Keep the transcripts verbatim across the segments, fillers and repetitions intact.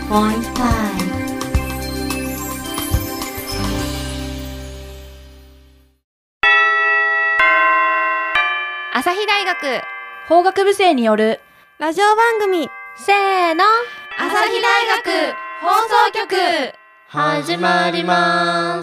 point five。 朝日大学法学部生によるラジオ番組、 せーの、 朝日大学放送局始まります。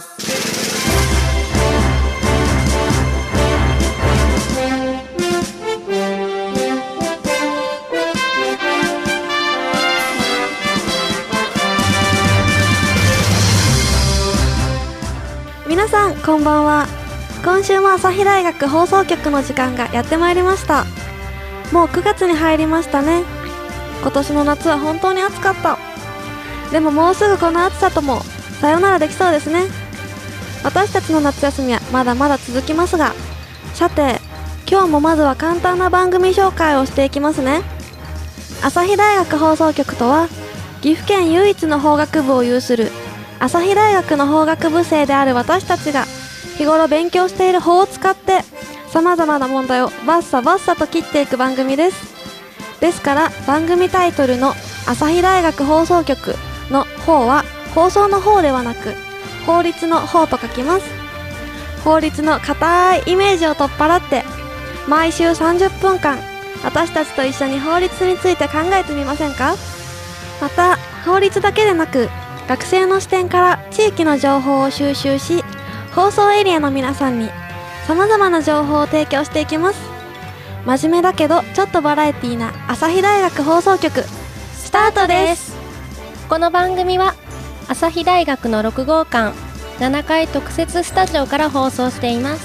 皆さんこんばんは。今週も朝日大学放送局の時間がやってまいりました。もうくがつに入りましたね。今年の夏は本当に暑かった。でももうすぐこの暑さともさよならできそうですね。私たちの夏休みはまだまだ続きますが、さて今日もまずは簡単な番組紹介をしていきますね。朝日大学放送局とは、岐阜県唯一の法学部を有する朝日大学の法学部生である私たちが日頃勉強している法を使って様々な問題をバッサバッサと切っていく番組です。ですから番組タイトルの朝日大学放送局の法は放送の方ではなく法律の方と書きます。法律の固いイメージを取っ払って毎週さんじゅっぷんかん私たちと一緒に法律について考えてみませんか。また法律だけでなく学生の視点から地域の情報を収集し、放送エリアの皆さんに様々な情報を提供していきます。真面目だけどちょっとバラエティーな朝日大学放送局スタートです。 この番組は朝日大学のろくごうかんななかい特設スタジオから放送しています。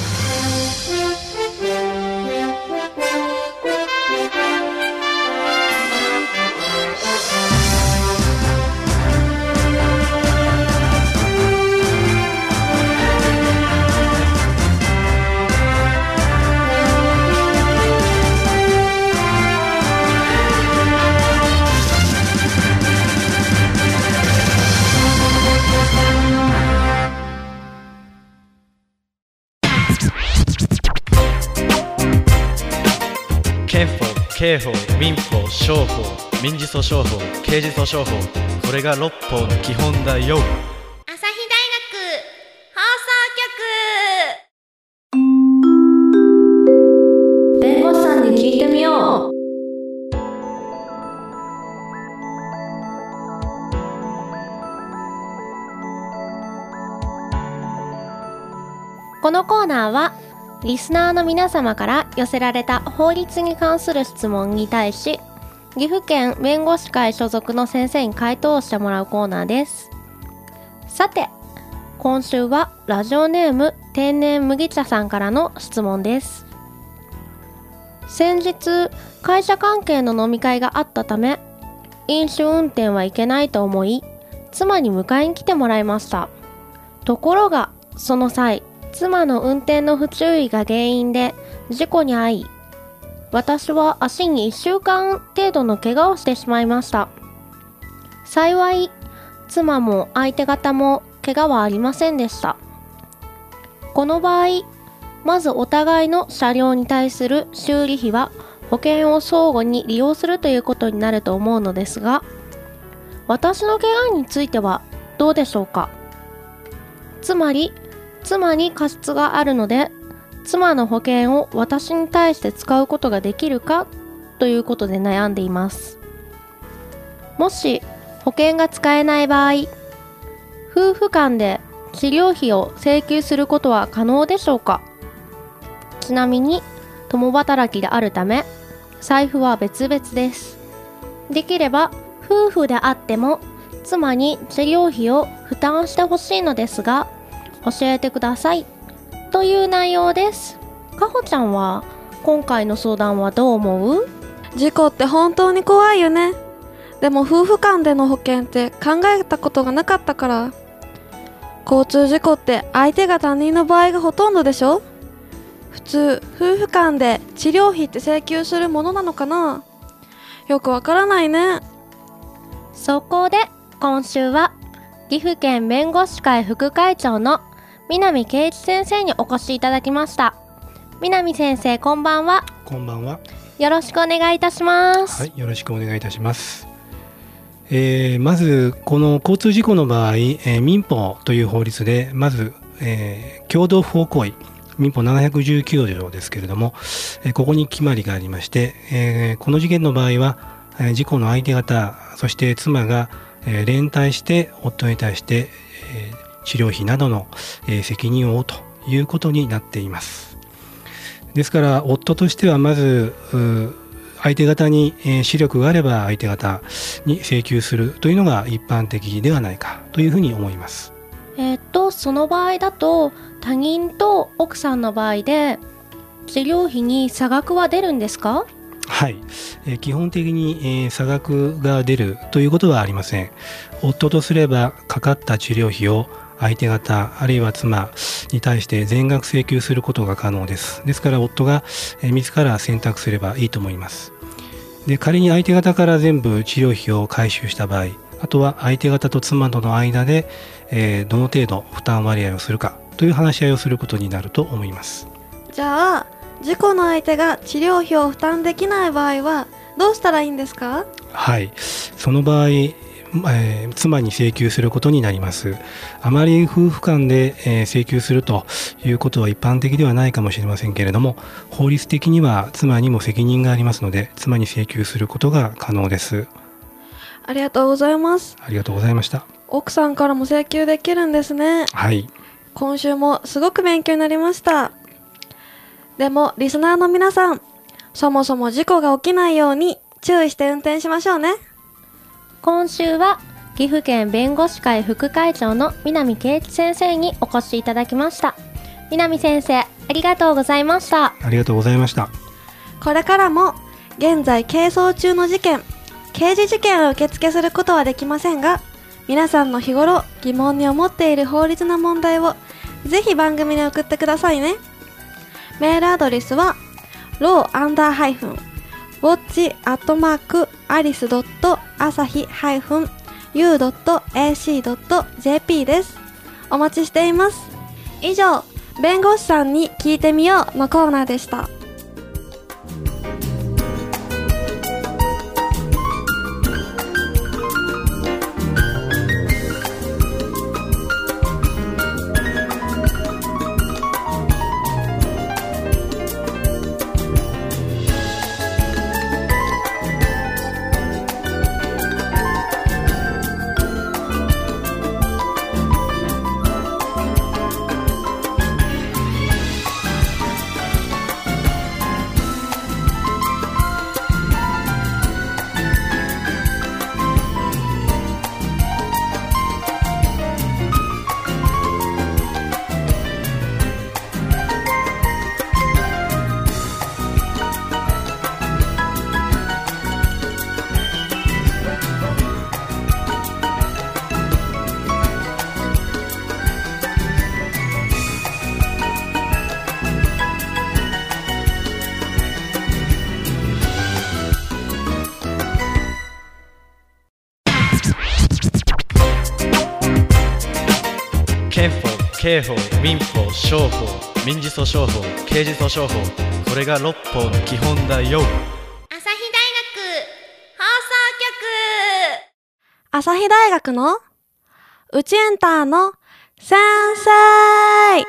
憲法、刑法、民法、商法、民事訴訟法、刑事訴訟法、これが六法の基本だよ。 朝日大学放送局。 弁護士さんに聞いてみよう。 このコーナーはリスナーの皆様から寄せられた法律に関する質問に対し、岐阜県弁護士会所属の先生に回答をしてもらうコーナーです。さて、今週はラジオネーム天然麦茶さんからの質問です。先日会社関係の飲み会があったため、飲酒運転はいけないと思い妻に迎えに来てもらいました。ところがその際、妻の運転の不注意が原因で事故に遭い、私は足にいっしゅうかん程度の怪我をしてしまいました。幸い妻も相手方も怪我はありませんでした。この場合、まずお互いの車両に対する修理費は保険を相互に利用するということになると思うのですが、私の怪我についてはどうでしょうか。つまり妻に過失があるので、妻の保険を私に対して使うことができるかということで悩んでいます。もし保険が使えない場合、夫婦間で治療費を請求することは可能でしょうか。ちなみに共働きであるため財布は別々です。できれば夫婦であっても妻に治療費を負担してほしいのですが、教えてくださいという内容です。かほちゃんは今回の相談はどう思う？ 事故って本当に怖いよね。でも夫婦間での保険って考えたことがなかったから。交通事故って相手が他人の場合がほとんどでしょ。普通夫婦間で治療費って請求するものなのかな。よくわからないね。 そこで今週は岐阜県弁護士会副会長の南圭一先生にお越しいただきました。南先生、こんばんは。 こんばんは。 よろしくお願いいたします。 はい、よろしくお願いいたします。 えー、まずこの交通事故の場合、えー、民法という法律でまず、えー、共同不法行為民法ななひゃくじゅうきゅう条ですけれども、えー、ここに決まりがありまして、えー、この事件の場合は、えー、事故の相手方そして妻が、えー、連帯して夫に対して、えー、治療費などの、えー、責任を負うということになっています。ですから夫としてはまず相手方に視力があれば相手方に請求するというのが一般的ではないかというふうに思います。 えー、っとその場合だと他人と奥さんの場合で治療費に差額は出るんですか？ はい、えー、基本的に、えー、差額が出るということはありません。夫とすればかかった治療費を相手方あるいは妻に対して全額請求することが可能です。ですから夫が、えー、自ら選択すればいいと思います。で仮に相手方から全部治療費を回収した場合、あとは相手方と妻との間で、えー、どの程度負担割合をするかという話し合いをすることになると思います。 じゃあ事故の相手が治療費を負担できない場合はどうしたらいいんですか？ はい、その場合、えー、妻に請求することになります。あまり夫婦間で、えー、請求するということは一般的ではないかもしれませんけれども、法律的には妻にも責任がありますので妻に請求することが可能です。 ありがとうございます。 ありがとうございました。 奥さんからも請求できるんですね。 はい、 今週もすごく勉強になりました。でもリスナーの皆さん、そもそも事故が起きないように注意して運転しましょうね。 今週は岐阜県弁護士会副会長の南圭一先生にお越しいただきました。南先生、ありがとうございました。 ありがとうございました。 これからも現在係争中の事件、刑事事件を受付することはできませんが、皆さんの日頃疑問に思っている法律の問題をぜひ番組に送ってくださいね。メールアドレスは ロー アンダーハイフン ウォッチ アットマーク アリス ドット アサヒ ハイフン ユー ドット エーシー ドット ジェーピー です。お待ちしています。以上、弁護士さんに聞いてみようのコーナーでした。 憲法、刑法、民法、商法、民事訴訟法、刑事訴訟法、これが六法の基本だよ。 朝日大学放送局。 朝日大学のうちエンターの先生。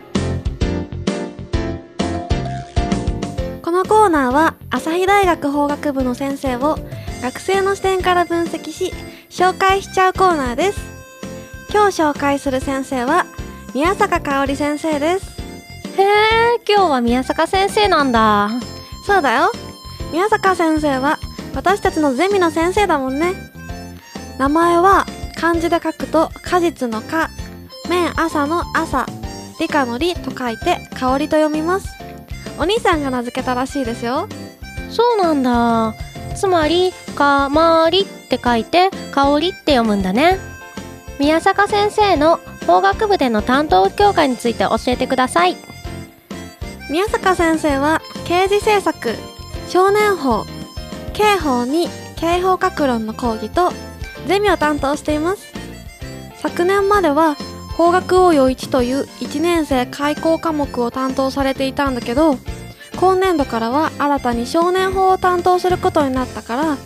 このコーナーは朝日大学法学部の先生を学生の視点から分析し紹介しちゃうコーナーです。今日紹介する先生は宮坂香織先生です。 へえ、今日は宮坂先生なんだ。 そうだよ。宮坂先生は私たちのゼミの先生だもんね。名前は漢字で書くと果実の果、麺朝の朝、理科の理と書いて香りと読みます。お兄さんが名付けたらしいですよ。 そうなんだ。つまりかまりって書いて香りって読むんだね。宮坂先生の法学部での担当教科について教えてください。 宮坂先生は刑事政策、少年法、刑法に刑法学論の講義とゼミを担当しています。昨年までは法学応用いちといういちねん生開講科目を担当されていたんだけど、今年度からは新たに少年法を担当することになったから、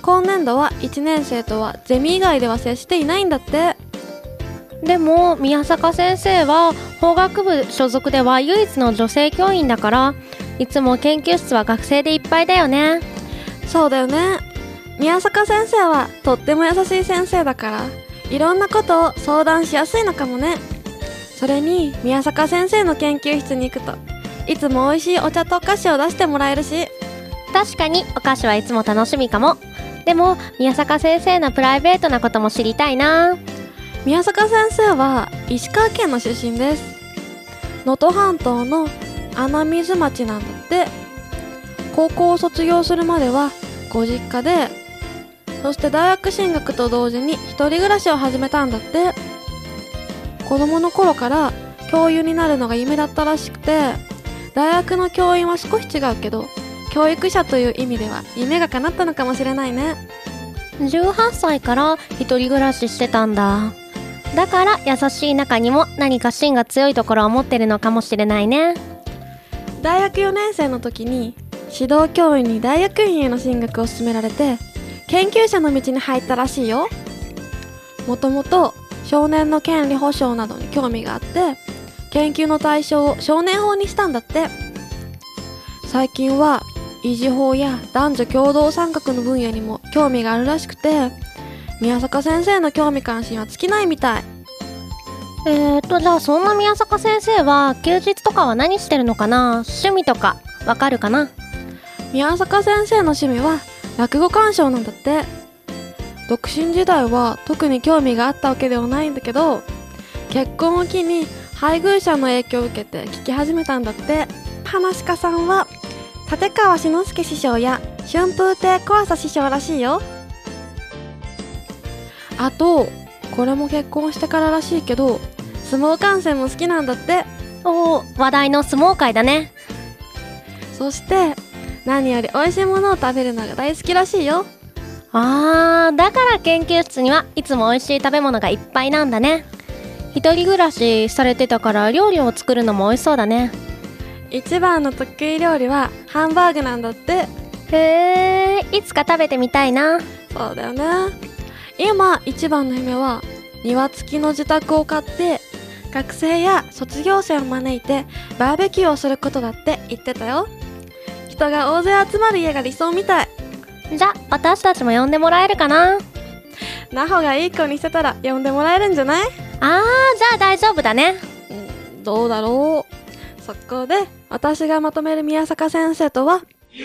今年度はいちねん生とはゼミ以外では接していないんだって。 でも宮坂先生は法学部所属では唯一の女性教員だから、いつも研究室は学生でいっぱいだよね。 そうだよね。宮坂先生はとっても優しい先生だから、いろんなことを相談しやすいのかもね。それに宮坂先生の研究室に行くといつも美味しいお茶とお菓子を出してもらえるし。 確かにお菓子はいつも楽しみかも。でも宮坂先生のプライベートなことも知りたいな。 宮坂先生は石川県の出身です。能登半島の穴水町なんだって。高校を卒業するまではご実家で、そして大学進学と同時に一人暮らしを始めたんだって。子供の頃から教諭になるのが夢だったらしくて、大学の教員は少し違うけど教育者という意味では夢が叶ったのかもしれないね。 じゅうはっさいから一人暮らししてたんだ。だから優しい中にも何か芯が強いところを持ってるのかもしれないね。 大学よねん生の時に指導教員に大学院への進学を勧められて、研究者の道に入ったらしいよ。もともと少年の権利保障などに興味があって、研究の対象を少年法にしたんだって。最近は維持法や男女共同参画の分野にも興味があるらしくて、宮坂先生の興味関心は尽きないみたい。 えーとじゃあそんな宮坂先生は休日とかは何してるのかな。趣味とかわかるかな。 宮坂先生の趣味は落語鑑賞なんだって。独身時代は特に興味があったわけではないんだけど、結婚を機に配偶者の影響を受けて聞き始めたんだって。話し家さんは立川志の輔師匠や春風亭小朝師匠らしいよ。あとこれも結婚してかららしいけど、相撲観戦も好きなんだって。 おー、話題の相撲界だね。 そして何より美味しいものを食べるのが大好きらしいよ。 あー、だから研究室にはいつも美味しい食べ物がいっぱいなんだね。一人暮らしされてたから料理を作るのも美味しそうだね。 一番の得意料理はハンバーグなんだって。 へー、いつか食べてみたいな。 そうだよね。今一番の夢は庭付きの自宅を買って学生や卒業生を招いてバーベキューをすることだって言ってたよ。人が大勢集まる家が理想みたい。 じゃあ私たちも呼んでもらえるかな。 ナホがいい子にしてたら呼んでもらえるんじゃない？ あー、じゃあ大丈夫だね。 うん、どうだろう。そこで私がまとめる宮坂先生とは、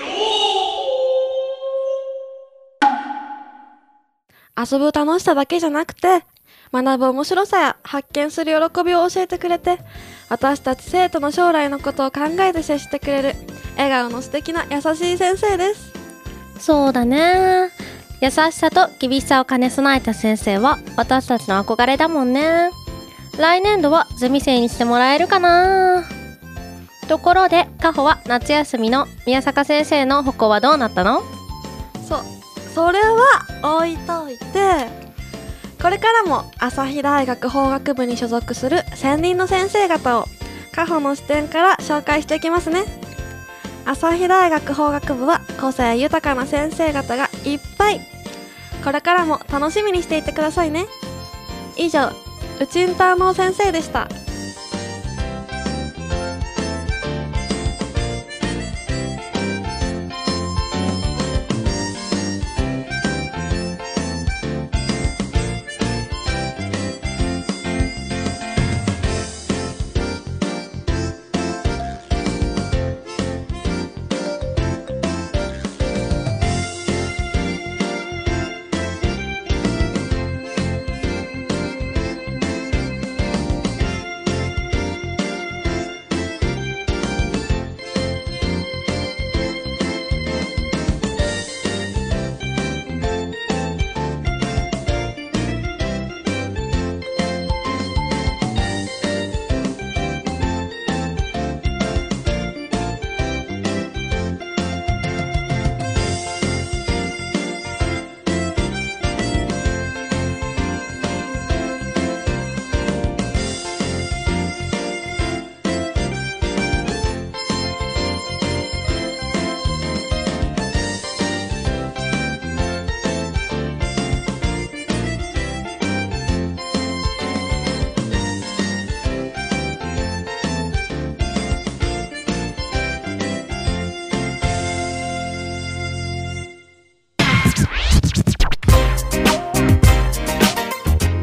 遊ぶ楽しさだけじゃなくて学ぶ面白さや発見する喜びを教えてくれて、私たち生徒の将来のことを考えて接してくれる笑顔の素敵な優しい先生です。 そうだね。優しさと厳しさを兼ね備えた先生は私たちの憧れだもんね。来年度はゼミ生にしてもらえるかな。ところでカホは夏休みの宮坂先生の歩行はどうなったの？ そ、それは置いといて、これからも朝日大学法学部に所属する専任の先生方をカホの視点から紹介していきますね。朝日大学法学部は個性豊かな先生方がいっぱい。これからも楽しみにしていてくださいね。以上、うちんたーの先生でした。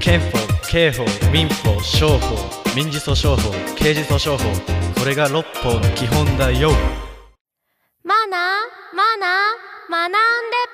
憲法、刑法、民法、商法、民事訴訟法、刑事訴訟法、これが六法の基本だよ。 マナーマナー学んで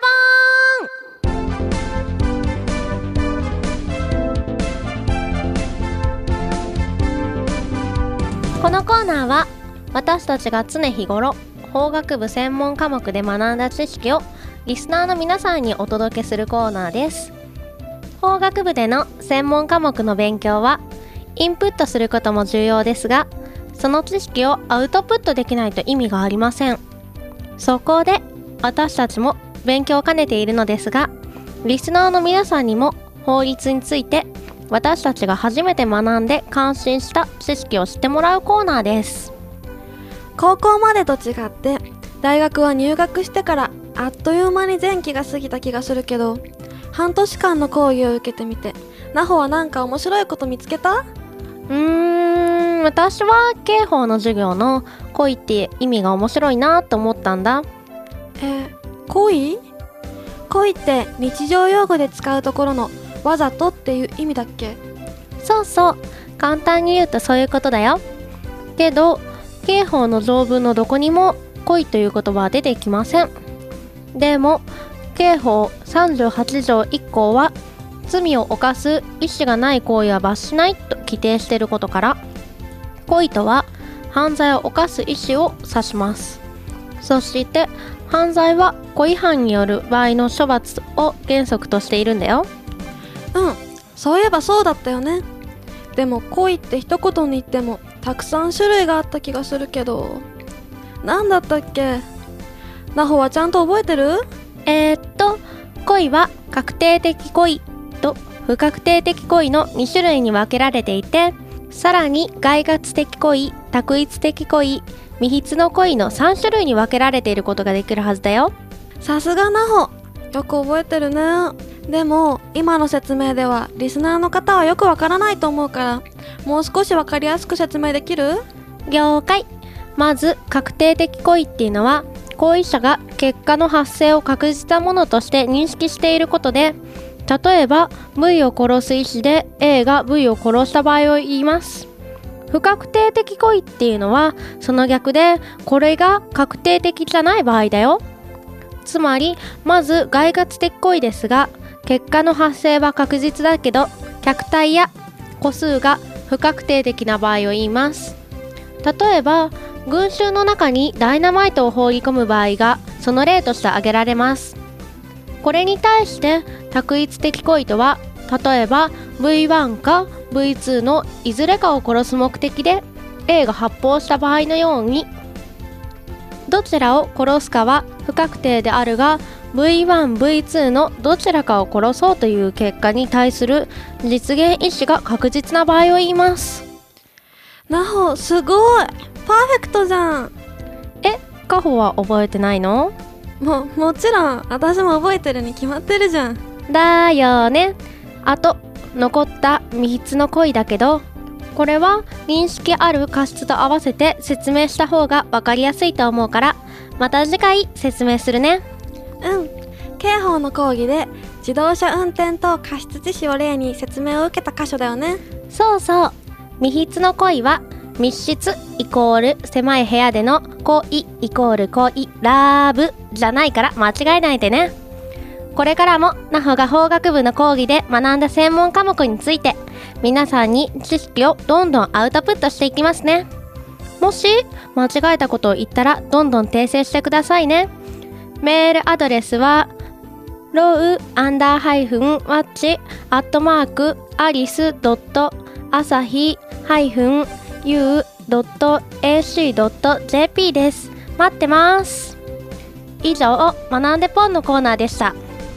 ポーン。このコーナーは私たちが常日頃法学部専門科目で学んだ知識をリスナーの皆さんにお届けするコーナーです。法学部での専門科目の勉強はインプットすることも重要ですが、その知識をアウトプットできないと意味がありません。そこで私たちも勉強を兼ねているのですが、リスナーの皆さんにも法律について私たちが初めて学んで感心した知識を知ってもらうコーナーです。 高校までと違って大学は入学してからあっという間に前期が過ぎた気がするけど、半年間の講義を受けてみてナホはなんか面白いこと見つけた？ うーん私は刑法の授業の恋って意味が面白いなと思ったんだ。 えー、恋？恋って日常用語で使うところのわざとっていう意味だっけ？ そうそう、簡単に言うとそういうことだよ。けど刑法の条文のどこにも恋という言葉は出てきません。でも刑法さんじゅうはち条いっ項は罪を犯す意思がない行為は罰しないと規定していることから、恋とは犯罪を犯す意思を指します。そして犯罪は故意犯による場合の処罰を原則としているんだよ。 うん、そういえばそうだったよね。でも恋って一言に言ってもたくさん種類があった気がするけど、なんだったっけ？ナホはちゃんと覚えてる？ えー、っと恋は確定的恋と不確定的恋のに種類に分けられていて、さらに概括的恋、択一的恋、未筆の恋のさん種類に分けられていることができるはずだよ。 さすがナホ、よく覚えてるね。でも今の説明ではリスナーの方はよくわからないと思うから、もう少しわかりやすく説明できる？ 了解。まず確定的恋っていうのは行為者が結果の発生を確実なものとして認識していることで、例えば V を殺す意思で A が V を殺した場合を言います。不確定的恋っていうのはその逆で、これが確定的じゃない場合だよ。つまりまず概括的恋ですが、結果の発生は確実だけど客体や個数が不確定的な場合を言います。例えば群衆の中にダイナマイトを放り込む場合がその例として挙げられます。これに対して択一的恋とは、例えば ブイワン か ブイツー のいずれかを殺す目的で A が発砲した場合のように、どちらを殺すかは不確定であるが ブイワン、ブイツー のどちらかを殺そうという結果に対する実現意思が確実な場合を言います。 ナホ、すごいパーフェクトじゃん。 え、カホは覚えてないの？ も、もちろん私も覚えてるに決まってるじゃん。 だよね。あと残った未筆の恋だけど、これは認識ある過失と合わせて説明した方が分かりやすいと思うから、また次回説明するね。 うん、刑法の講義で自動車運転と過失致死を例に説明を受けた箇所だよね。 そうそう、未筆の恋は密室イコール狭い部屋での恋イコール恋ラブじゃないから間違えないでね。これからもナホが法学部の講義で学んだ専門科目について皆さんに知識をどんどんアウトプットしていきますね。もし間違えたことを言ったらどんどん訂正してくださいね。メールアドレスはロウアンダーハイフンワッチアットマークアリスドットアサヒハイフンユードットエーシードットジェーピー です。待ってます。以上、学んでポンのコーナーでした。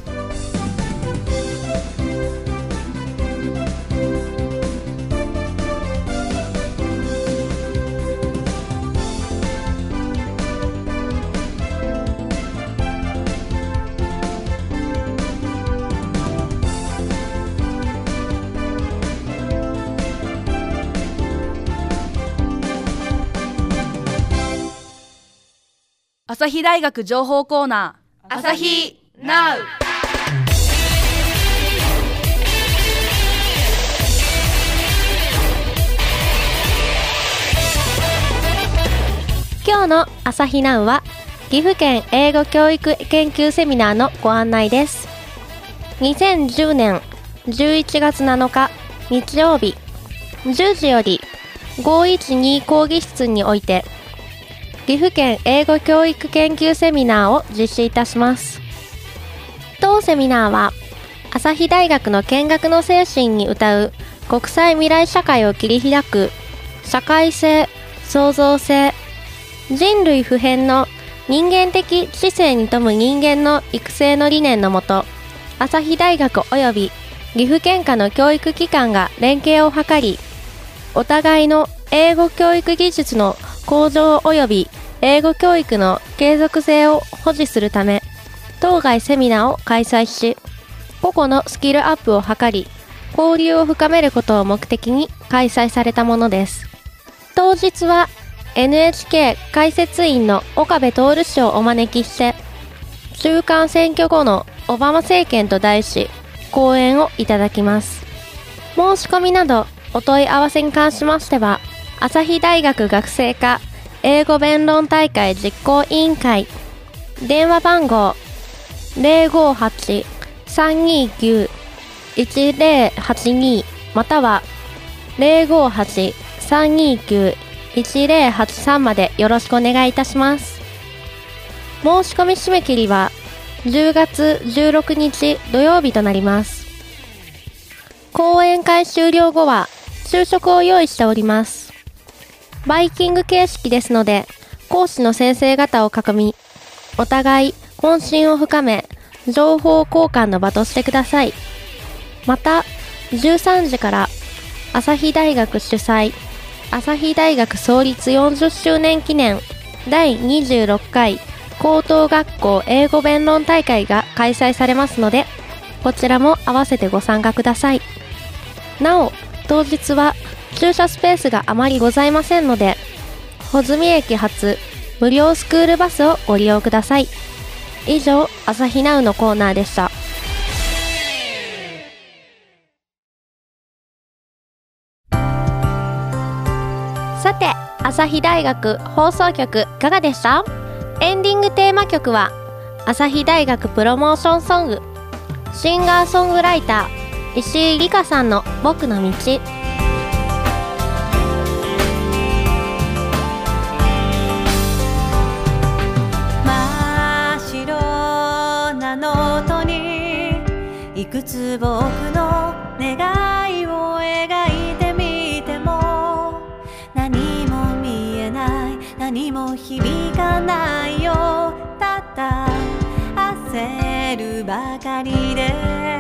朝日大学情報コーナー、朝日ナウ。 日の朝日ナウは岐阜県英語教育研究セミナーのご案内です。にせんじゅうねんじゅういちがつなのか日曜日じゅうじよりごいちに講義室において岐阜県英語教育研究セミナーを実施いたします。当セミナーは朝日大学の見学の精神に謳う国際未来社会を切り開く社会性、創造性、人類普遍の人間的知性に富む人間の育成の理念のもと、朝日大学及び岐阜県下の教育機関が連携を図り、お互いの英語教育技術の向上及び英語教育の継続性を保持するため、当該セミナーを開催し、個々のスキルアップを図り、交流を深めることを目的に開催されたものです。当日は エヌエイチケー 解説員の岡部徹氏をお招きして、中間選挙後のオバマ政権と題し、講演をいただきます。申し込みなどお問い合わせに関しましては、朝日大学学生課英語弁論大会実行委員会、電話番号 ゼロごはち さんにきゅう いちゼロはちに または ゼロごはち さんにきゅう いちゼロはちさん までよろしくお願いいたします。申し込み締め切りはじゅうがつじゅうろくにち土曜日となります。講演会終了後は昼食を用意しております。バイキング形式ですので、講師の先生方を囲み、お互い懇親を深め、情報交換の場としてください。また、じゅうさんじから朝日大学主催、朝日大学創立よんじゅっしゅうねん記念だいにじゅうろっかい高等学校英語弁論大会が開催されますので、こちらも合わせてご参加ください。なお、当日は駐車スペースがあまりございませんので、穂積駅発無料スクールバスをご利用ください。以上、朝日ナウのコーナーでした。さて、朝日大学放送局いかがでした？エンディングテーマ曲は朝日大学プロモーションソング、シンガーソングライター石井里香さんの僕の道。 真っ白なノートにいくつ僕の願いを描いてみても、何も見えない、何も響かないよ。ただ焦るばかりで、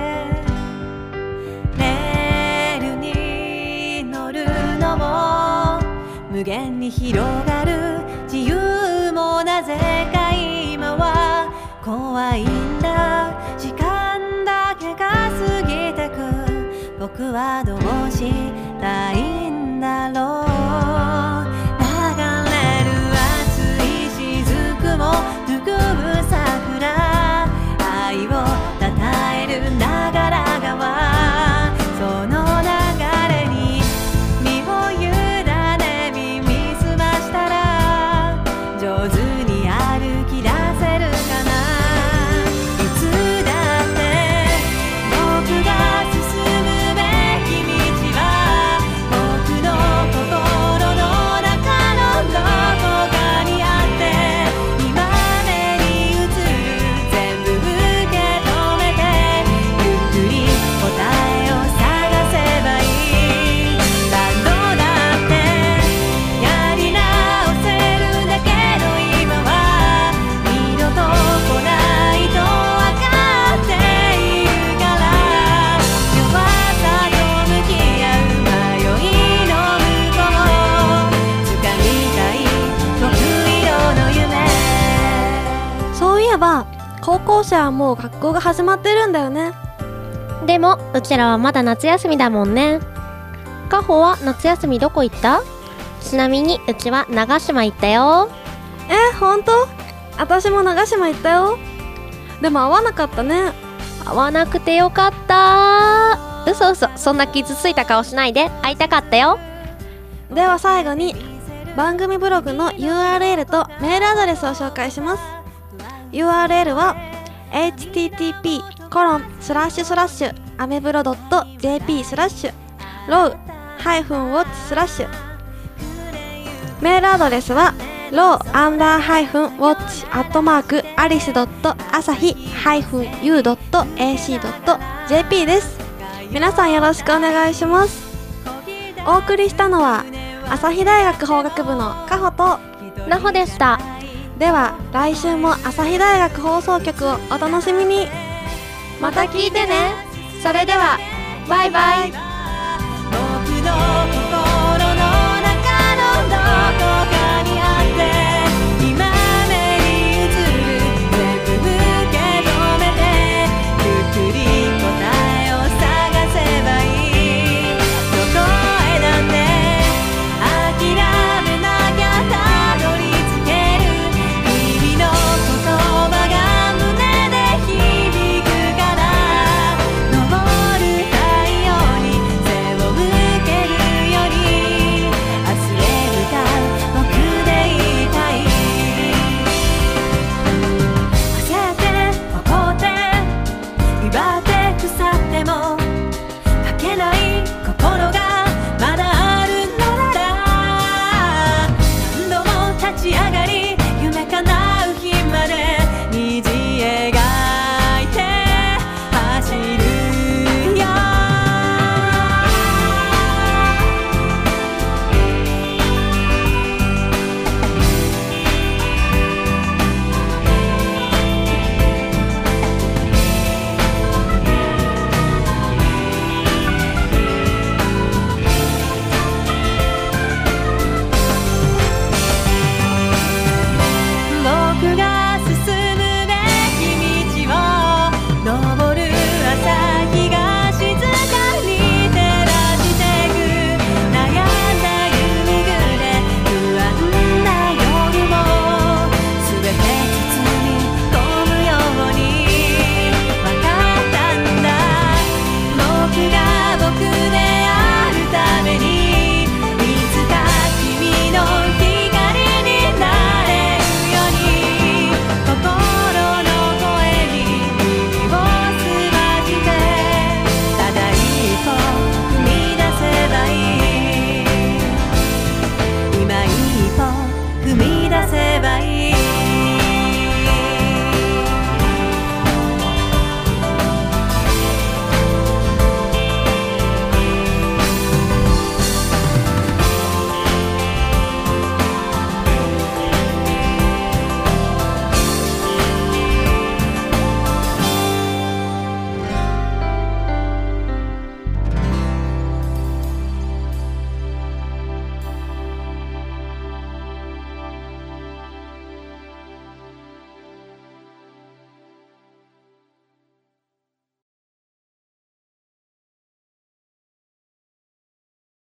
レールに乗るのも無限に広がる自由もなぜか今は怖いんだ。時間だけが過ぎてく、僕はどうしたいんだろう。流れる熱い雫も拭う桜、愛をたたえる長良川、その流れに身を委ね耳すましたら上手に歩き出せるかな。いつだって僕が進むべき道は僕の心の中のどこかにあって、今目に映る全部受け止めて、ゆっくり答えを探せばいい。何度だってやり直せるんだけど、今は二度と来ないと分かっているから、弱さと向き合う迷いの向こう、掴みたい僕色の夢。 そういえば高校生はもう学校が始まってるんだよね。 でも、うちらはまだ夏休みだもんね。かほは夏休みどこ行った？ちなみにうちは長島行ったよ。 え、ほんと？私も長島行ったよ。でも会わなかったね。 会わなくてよかった。嘘嘘、そんな傷ついた顔しないで。会いたかったよ。 では最後に番組ブログの ユーアールエル とメールアドレスを紹介します。 ユーアールエル は エイチティーティーピーコロンスラッシュスラッシュアメブロドットジェーピースラッシュロウハイフンウォッチスラッシュ、メールアドレスはローアンダーハイフンウォッチアットマークアリスドットアサヒハイフンユードットエーシードットジェーピー です。皆さんよろしくお願いします。お送りしたのは朝日大学法学部のかほとなほでした。 では来週も朝日大学放送局をお楽しみに。 また聞いてね。それではバイバイ。 僕の心の中のどこかにあって今目に映る全部受け止めてゆっくり答えを探せばいい。どこへだって諦めなきゃたどり着ける。君の言葉が胸で響くから昇る太陽に背を向けるより明日へ向かう僕でいたい。焦って怒って威張って腐っても負けない心がまだあるのなら何度も立ち上がり夢叶う日まで虹描いて走るよ。僕が進むべき道を登る朝日が静かに照らしてく。悩んだ夕暮れ不安な夜も全て包み込むように分かったんだ。僕が僕であるためにいつか君の光になれるように心の声に耳を澄ましてただ一歩踏み出せばいい。今一歩踏み出せばいい。